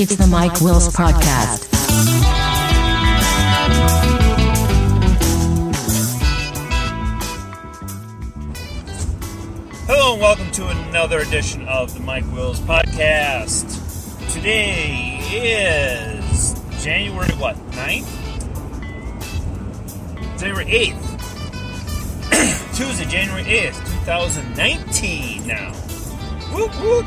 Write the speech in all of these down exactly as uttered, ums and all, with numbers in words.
It's the Mike Wills Podcast. Hello and welcome to another edition of the Mike Wills Podcast. Today is January what, ninth? January eighth. Tuesday, January eighth, twenty nineteen now. Whoop, whoop.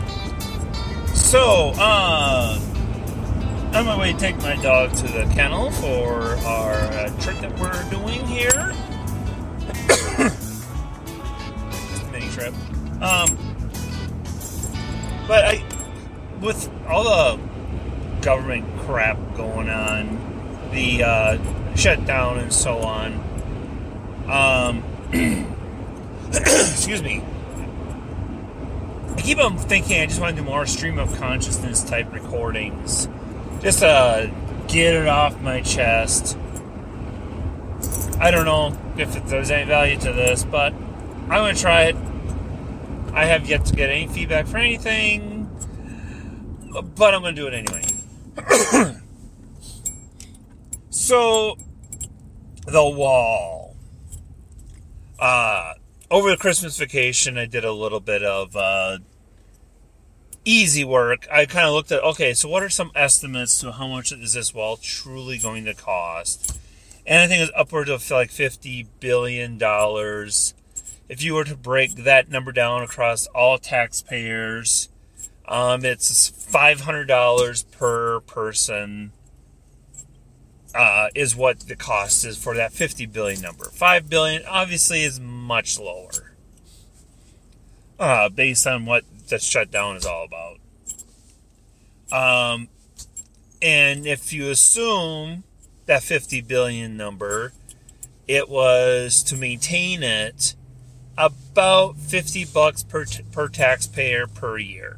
So, uh, I'm on my way to take my dog to the kennel for our uh, trip that we're doing here. Just a mini trip. Um, but I, with all the government crap going on, the uh, shutdown and so on, um, excuse me, I keep on thinking I just want to do more stream of consciousness type recordings. Just to get it off my chest. I don't know if there's any value to this, but I'm going to try it. I have yet to get any feedback for anything, but I'm going to do it anyway. So, The Wall. Uh... Over the Christmas vacation, I did a little bit of uh, easy work. I kind of looked at, okay, so what are some estimates to how much is this wall truly going to cost? And I think it's upward of like fifty billion dollars. If you were to break that number down across all taxpayers, um, it's five hundred dollars per person. Uh, is what the cost is for that fifty billion number. five billion obviously is much lower, uh, based on what the shutdown is all about. Um, and if you assume that fifty billion number, it was to maintain it about fifty bucks per t- per taxpayer per year,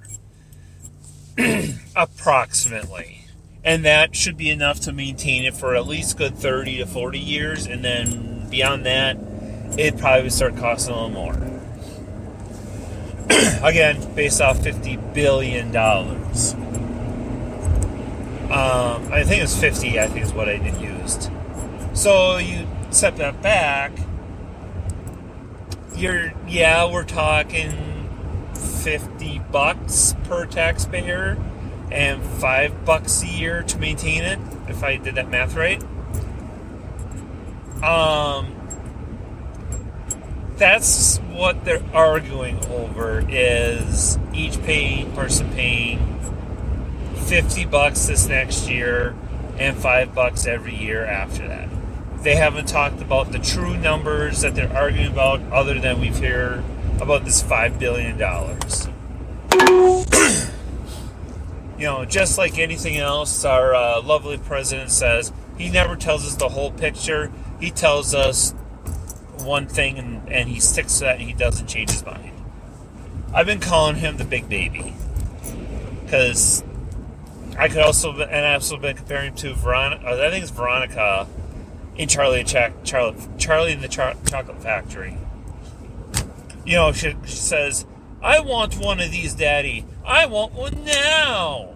approximately. And that should be enough to maintain it for at least good thirty to forty years. And then beyond that, it'd probably start costing a little more. Again, based off fifty billion dollars. Um, I think it's fifty, I think is what I did used. So you set that back. You're, yeah, we're talking fifty bucks per taxpayer. And five bucks a year to maintain it, if I did that math right. Um, that's what they're arguing over, is each paying person paying fifty bucks this next year and five bucks every year after that. They haven't talked about the true numbers that they're arguing about, other than we've heard about this five billion dollars. You know, just like anything else, our uh, lovely president says, he never tells us the whole picture. He tells us one thing, and, and he sticks to that, and he doesn't change his mind. I've been calling him the big baby. Because I could also, and I've also been comparing him to Veronica, I think it's Veronica in Charlie, Ch- Charlie, Charlie in the Char- Chocolate Factory. You know, she, she says, I want one of these, Daddy. I want one now.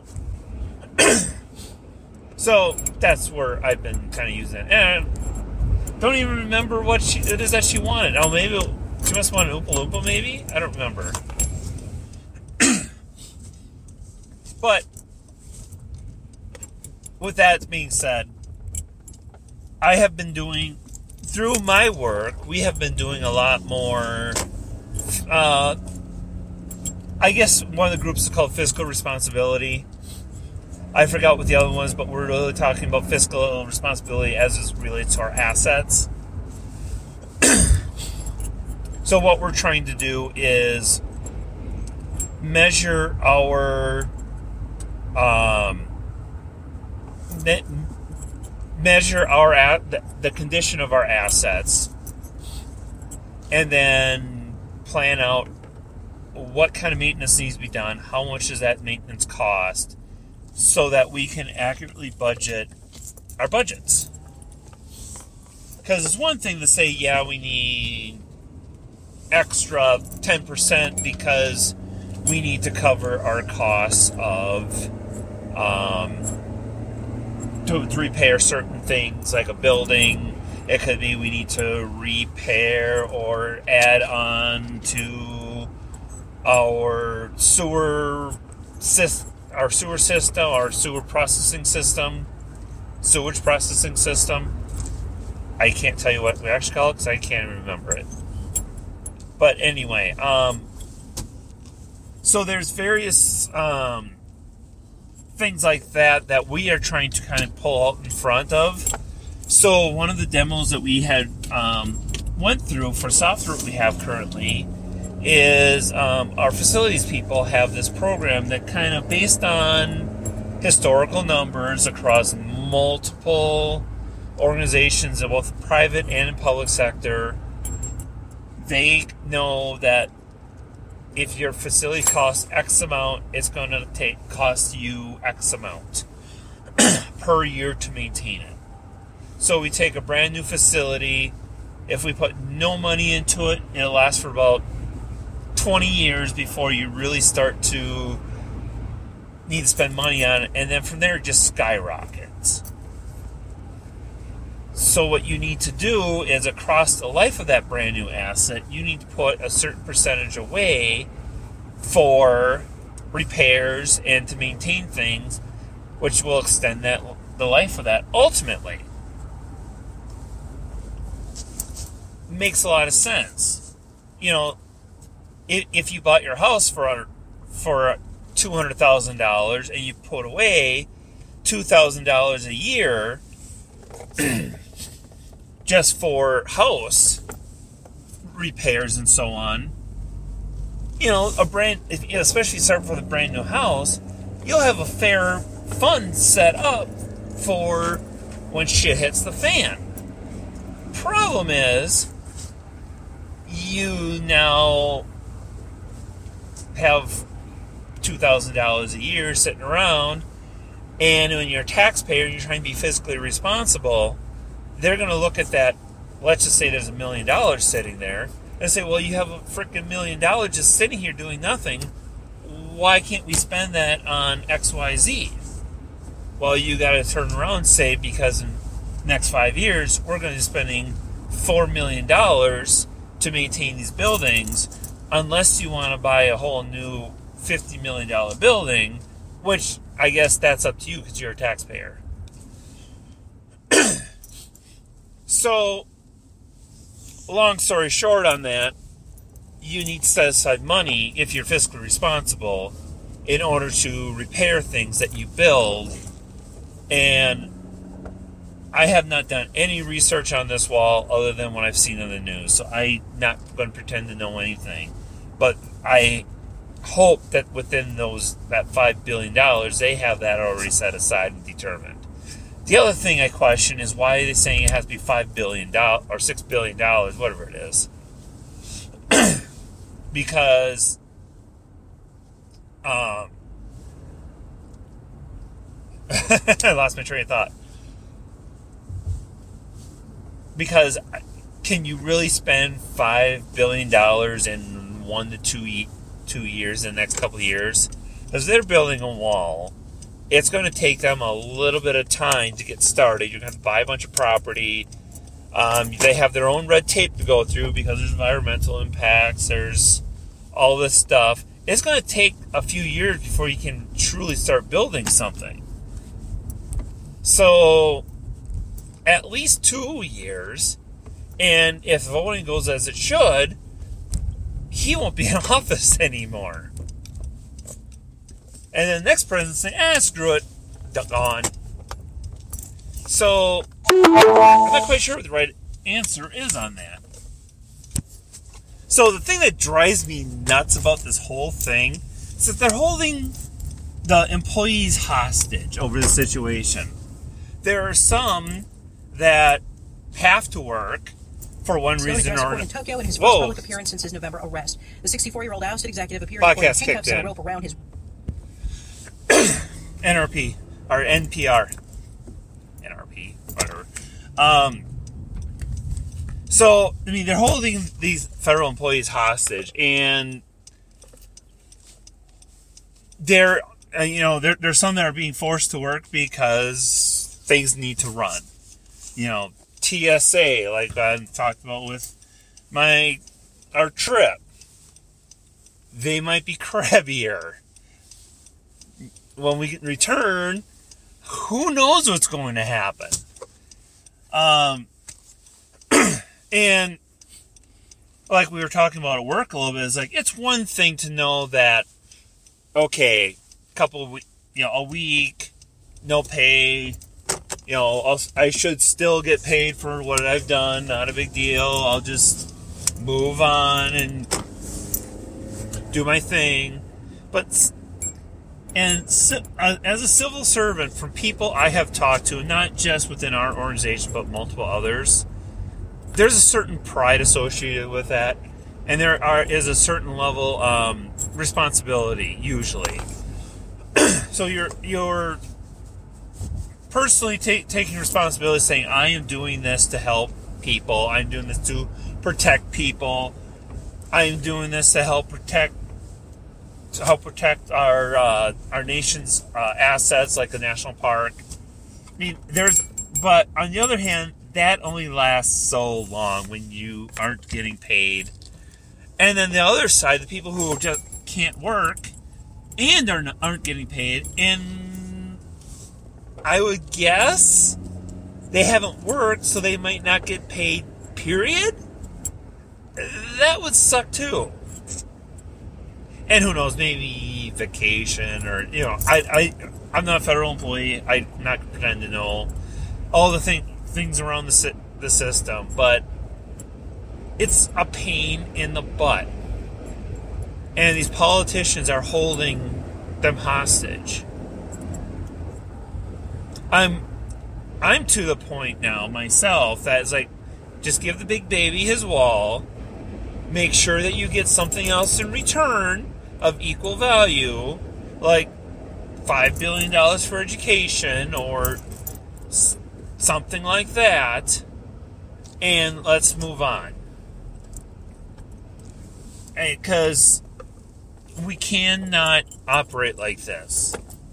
So that's where I've been kind of using it. And I don't even remember what she, it is that she wanted. Oh, maybe she must want an Oompa Loompa, maybe? I don't remember. But with that being said, I have been doing, through my work, we have been doing a lot more, uh, I guess one of the groups is called Fiscal Responsibility. I forgot what the other one was, but we're really talking about fiscal responsibility as it relates to our assets. So what we're trying to do is measure our um, me- measure our at the, the condition of our assets, and then plan out what kind of maintenance needs to be done, how much does that maintenance cost, so that we can accurately budget our budgets. Because it's one thing to say, yeah, we need extra ten percent because we need to cover our costs of um, to, to repair certain things like a building. It could be we need to repair or add on to our sewer system, our sewer system, our sewer processing system, sewage processing system. I can't tell you what we actually call it because I can't remember it. But anyway, um, so there's various um, things like that that we are trying to kind of pull out in front of. So one of the demos that we had um, went through for software we have currently is um, our facilities people have this program that kind of based on historical numbers across multiple organizations in both the private and in public sector. They know that if your facility costs X amount, it's going to take cost you X amount per year to maintain it. So we take a brand new facility. If we put no money into it, it'll last for about twenty years before you really start to need to spend money on it. And then from there, it just skyrockets. So what you need to do is across the life of that brand new asset, you need to put a certain percentage away for repairs and to maintain things, which will extend that the life of that ultimately. Makes a lot of sense. You know, if, if you bought your house for for two hundred thousand dollars and you put away two thousand dollars a year just for house repairs and so on, you know, a brand, especially start with a brand new house, you'll have a fair fund set up for when shit hits the fan. Problem is, you now have two thousand dollars a year sitting around, and when you're a taxpayer and you're trying to be fiscally responsible, they're going to look at that. Let's just say there's a million dollars sitting there and say, well, you have a freaking million dollars just sitting here doing nothing. Why can't we spend that on X Y Z? Well, you got to turn around and say, because in the next five years, we're going to be spending four million dollars to maintain these buildings, unless you want to buy a whole new fifty million dollars building, which I guess that's up to you because you're a taxpayer. So, long story short on that, you need to set aside money if you're fiscally responsible in order to repair things that you build. And I have not done any research on this wall other than what I've seen in the news, so I'm not going to pretend to know anything. But I hope that within those that five billion dollars, they have that already set aside and determined. The other thing I question is why are they saying it has to be five billion dollars or six billion dollars, whatever it is. Because um, I lost my train of thought. Because can you really spend five billion dollars in one to two, two years in the next couple of years? Because they're building a wall. It's going to take them a little bit of time to get started. You're going to have to buy a bunch of property. Um, they have their own red tape to go through because there's environmental impacts. There's all this stuff. It's going to take a few years before you can truly start building something. So, at least two years, and if voting goes as it should, he won't be in office anymore. And then the next president saying, ah, screw it, gone. So, I'm not quite sure what the right answer is on that. So, the thing that drives me nuts about this whole thing is that they're holding the employees hostage over the situation. There are some that have to work for one Snowy reason or another. in Tokyo in his first public appearance since his November arrest. The sixty-four-year-old ousted executive appeared with handcuffs and a rope around his N R P or N P R, N R P, whatever. Um, so I mean, they're holding these federal employees hostage, and they're uh, you know, there, there's some that are being forced to work because things need to run. You know, T S A, like I talked about with my our trip. They might be crabbier. When we return, who knows what's going to happen? Um, and like we were talking about at work a little bit, it's like, it's one thing to know that, okay, couple of, you know, a week, no pay, you know, I'll, I should still get paid for what I've done, not a big deal, I'll just move on and do my thing. But, and uh, as a civil servant, from people I have talked to, not just within our organization, but multiple others, there's a certain pride associated with that, and there are, is a certain level um, responsibility usually. So you're you're personally ta- taking responsibility, saying, I am doing this to help people, I'm doing this to protect people, I am doing this to help protect to help protect our uh, our nation's uh, assets, like the national park. I mean, there's, but on the other hand, that only lasts so long when you aren't getting paid. And then the other side, the people who just can't work and are not, aren't getting paid, and I would guess they haven't worked, so they might not get paid, period? That would suck too. And who knows, maybe vacation or, you know, I, I, I'm not a federal employee. I'm not pretending to know all the thing, things around the, the system, but it's a pain in the butt. And these politicians are holding them hostage. I'm, I'm to the point now myself that it's like, just give the big baby his wall, make sure that you get something else in return of equal value, like five billion dollars for education or s- something like that, and let's move on. Because we cannot operate like this.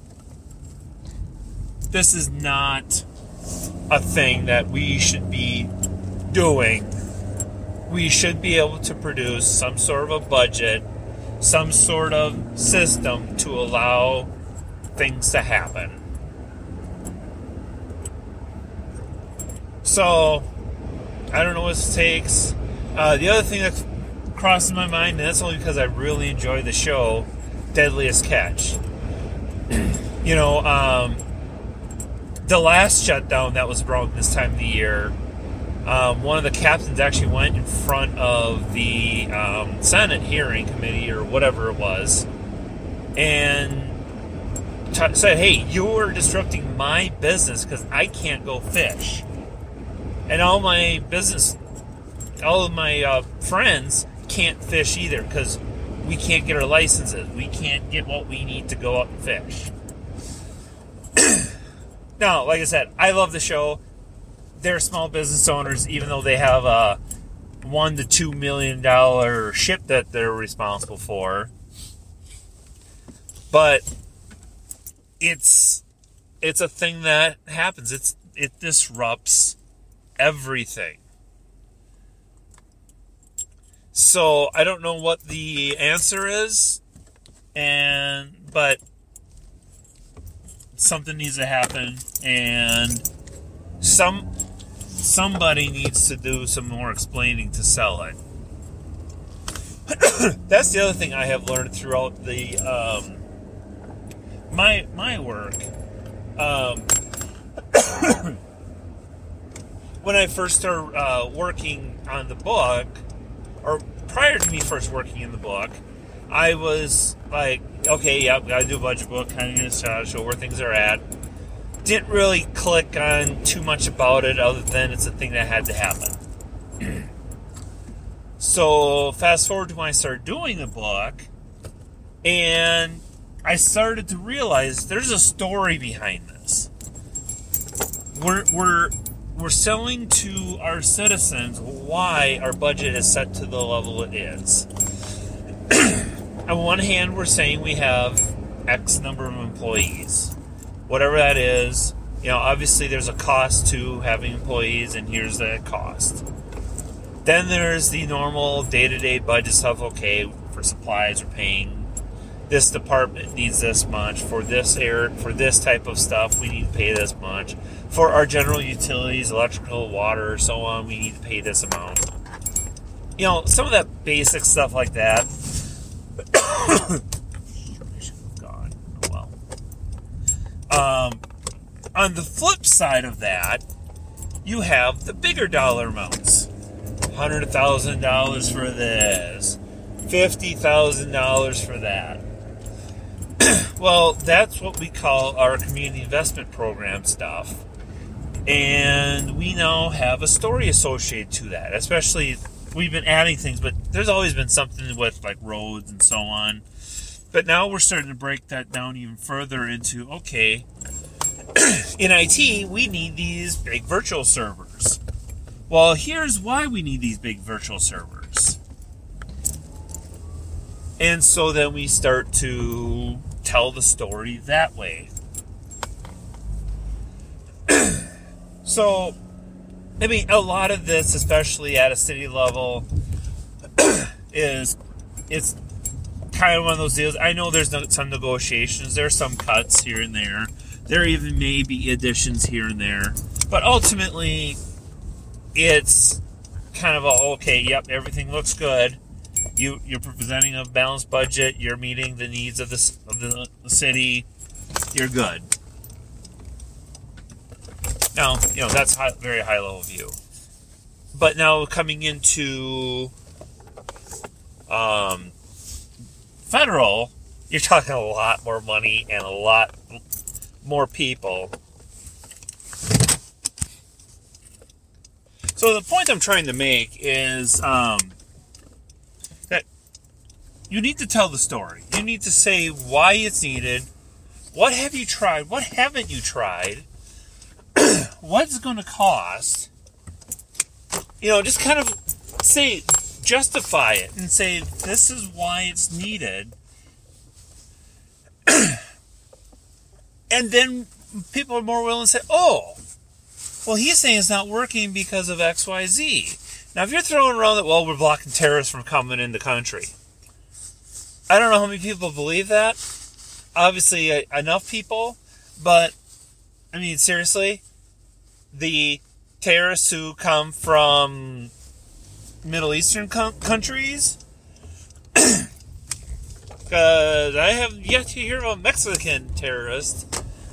This is not a thing that we should be doing. We should be able to produce some sort of a budget, some sort of system to allow things to happen. So, I don't know what it takes. Uh, the other thing that crosses my mind, and that's only because I really enjoy the show, Deadliest Catch. You know, um, the last shutdown that was broke this time of the year, Um, one of the captains actually went in front of the um, Senate hearing committee or whatever it was and t- said, hey, you're disrupting my business because I can't go fish. And all my business, all of my uh, friends can't fish either because we can't get our licenses. We can't get what we need to go out and fish. Now, like I said, I love the show. They're small business owners, even though they have a one to two million dollar ship that they're responsible for. But it's it's a thing that happens. It's it disrupts everything. So I don't know what the answer is, and but something needs to happen, and some. Somebody needs to do some more explaining to sell it. That's the other thing I have learned throughout the um, my my work. Um, when I first started uh, working on the book, or prior to me first working in the book, I was like, okay, yeah, gotta do a budget book, kind of gonna show where things are at. Didn't really click on too much about it other than it's a thing that had to happen. So fast forward to when I started doing the book, and I started to realize there's a story behind this. We're we're we're selling to our citizens why our budget is set to the level it is. On one hand, we're saying we have X number of employees. Whatever that is, you know, obviously there's a cost to having employees, and here's that cost. Then there's the normal day-to-day budget stuff. Okay, for supplies, we're paying this department needs this much. For this air, for this type of stuff, we need to pay this much. For our general utilities, electrical, water, so on, we need to pay this amount. You know, some of that basic stuff like that. God, oh well. Um, on the flip side of that, you have the bigger dollar amounts. one hundred thousand dollars for this. fifty thousand dollars for that. Well, that's what we call our community investment program stuff. And we now have a story associated to that. Especially, we've been adding things, but there's always been something with like roads and so on. But now we're starting to break that down even further into, okay, in I T, we need these big virtual servers. Well, here's why we need these big virtual servers. And so then we start to tell the story that way. So, I mean, a lot of this, especially at a city level, is, it's kind of one of those deals. I know there's some negotiations. There's some cuts here and there. There even may be additions here and there. But ultimately, it's kind of a, okay, yep, everything looks good. You, you're presenting a balanced budget. You're meeting the needs of the, of the, the city. You're good. Now, you know, that's a very high-level view. But now coming into um, federal, you're talking a lot more money and a lot more people. So the point I'm trying to make is um, that you need to tell the story. You need to say why it's needed. What have you tried? What haven't you tried? What's going to cost? You know, just kind of say, justify it and say, this is why it's needed. And then people are more willing to say, oh, well, he's saying it's not working because of X Y Z. Now, if you're throwing around that, well, we're blocking terrorists from coming into the country. I don't know how many people believe that. Obviously, enough people. But, I mean, seriously, the terrorists who come from Middle Eastern com- countries, because I have yet to hear of a Mexican terrorist.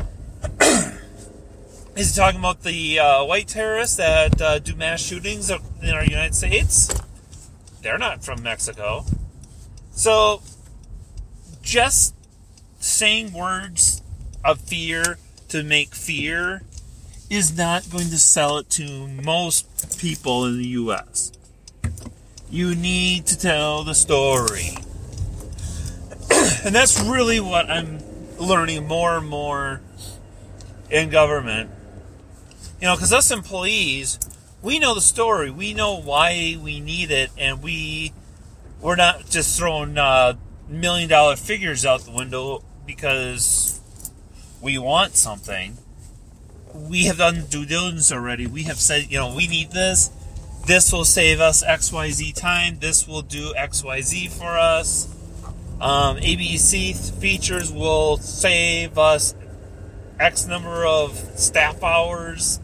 Is he talking about the uh, white terrorists that uh, do mass shootings in our United States? They're not from Mexico. So, just saying words of fear to make fear is not going to sell it to most people in the U S. You need to tell the story. And that's really what I'm learning more and more in government. You know, because us employees, we know the story. We know why we need it, and we, we're not just throwing uh, million dollar figures out the window because we want something. We have done due diligence already. We have said, you know, we need this. This will save us X Y Z time. This will do X Y Z for us. Um, A B C features will save us X number of staff hours.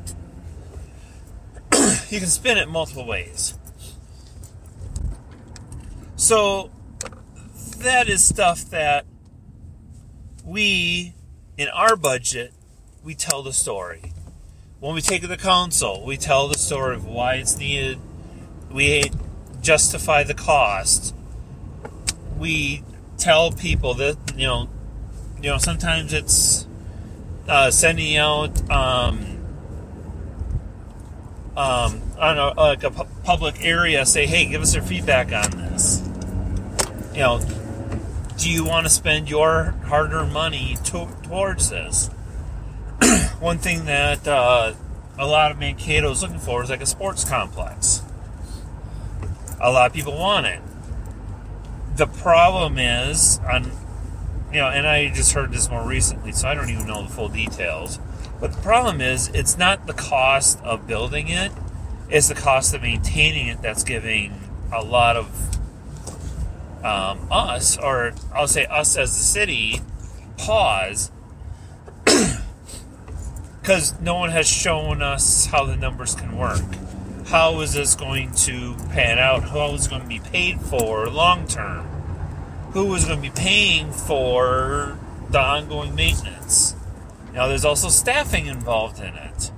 You can spin it multiple ways. So, that is stuff that we, in our budget, we tell the story. When we take it to the council, we tell the story of why it's needed. We justify the cost. We tell people that, you know, you know, sometimes it's uh, sending out um, um, I don't know, like a pu- public area, say, hey, give us your feedback on this. You know, do you want to spend your hard-earned money to- towards this? One thing that uh, a lot of Mankato is looking for is like a sports complex. A lot of people want it. The problem is, on you know, and I just heard this more recently, so I don't even know the full details. But the problem is, it's not the cost of building it, it's the cost of maintaining it that's giving a lot of um, us, or I'll say us as the city, pause, because no one has shown us how the numbers can work. How is this going to pan out? How is it going to be paid for long term? Who is going to be paying for the ongoing maintenance? Now, there's also staffing involved in it.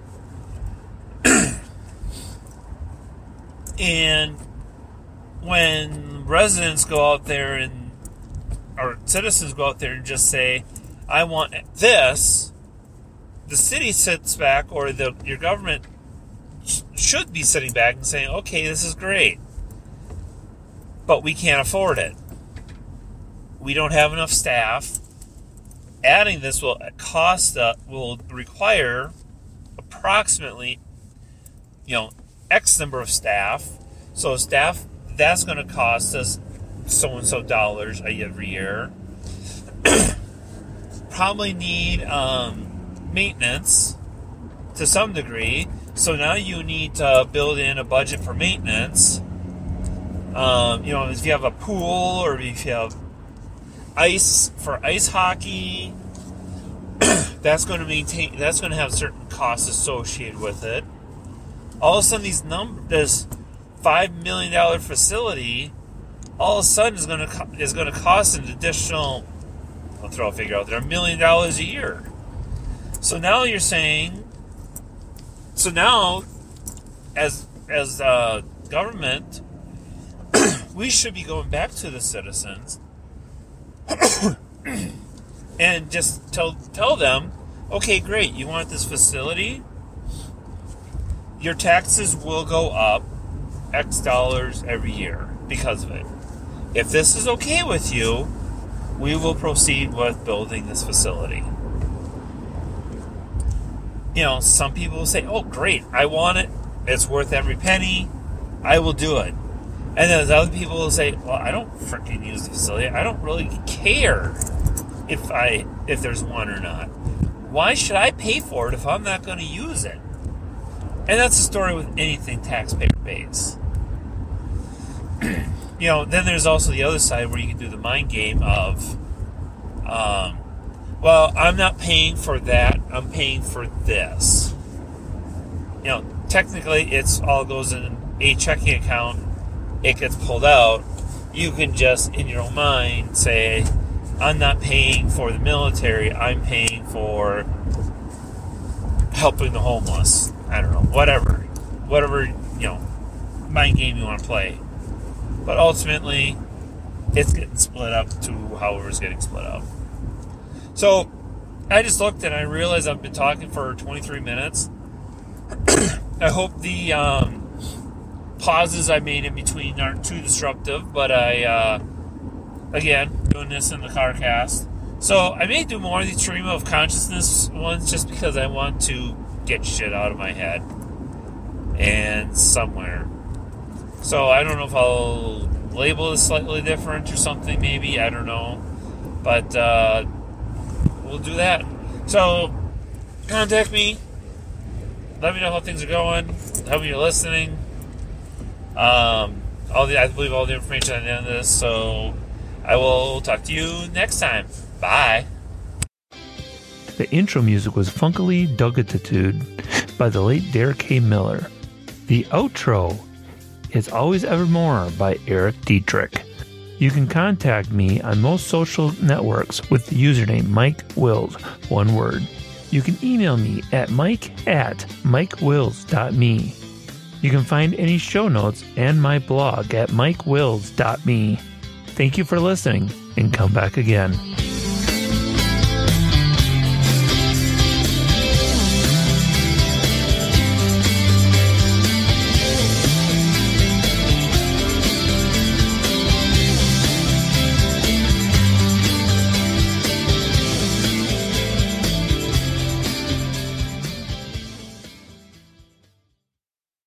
And when residents go out there and, or citizens go out there and just say, I want this, the city sits back, or the your government sh- should be sitting back and saying, okay, this is great, but we can't afford it. We don't have enough staff. Adding this will cost, uh, will require approximately, you know, X number of staff. So staff, that's going to cost us so-and-so dollars every year. Probably need um, maintenance to some degree. So now you need to build in a budget for maintenance. Um, you know, if you have a pool, or if you have ice for ice hockey, that's going to maintain. That's going to have certain costs associated with it. All of a sudden, these numbers, this five million dollar facility, all of a sudden is going to is going to cost an additional. I'll throw a figure out there, a million dollars a year. So now you're saying. So now, as as uh, government, we should be going back to the citizens and just tell tell them, okay, great, you want this facility? Your taxes will go up X dollars every year because of it. If this is okay with you, we will proceed with building this facility. You know, some people will say, oh, great, I want it. It's worth every penny. I will do it. And then other people will say, well, I don't freaking use the facility. I don't really care if I if there's one or not. Why should I pay for it if I'm not going to use it? And that's the story with anything taxpayer-based. You know, then there's also the other side where you can do the mind game of, um, well, I'm not paying for that. I'm paying for this. You know, technically, it's all goes in a checking account. It gets pulled out. You can just, in your own mind, say, I'm not paying for the military. I'm paying for helping the homeless. I don't know, whatever. Whatever, you know, mind game you want to play. But ultimately, it's getting split up to however's getting split up. So, I just looked and I realized I've been talking for twenty-three minutes. I hope the um, pauses I made in between aren't too disruptive, but I, uh, again, doing this in the car cast. So, I may do more of these stream of consciousness ones just because I want to get shit out of my head and somewhere. So, I don't know if I'll label this slightly different or something, maybe. I don't know. But, uh, we'll do that. So, contact me. Let me know how things are going. How you're listening. Um, all the I believe all the information at the end of this. So, I will talk to you next time. Bye. The intro music was Funkily Dugatitude by the late Derek K. Miller. The outro is Always Evermore by Eric Dietrich. You can contact me on most social networks with the username Mike Wills, one word. You can email me at mike at mikewills dot me. You can find any show notes and my blog at mikewills dot me. Thank you for listening, and come back again.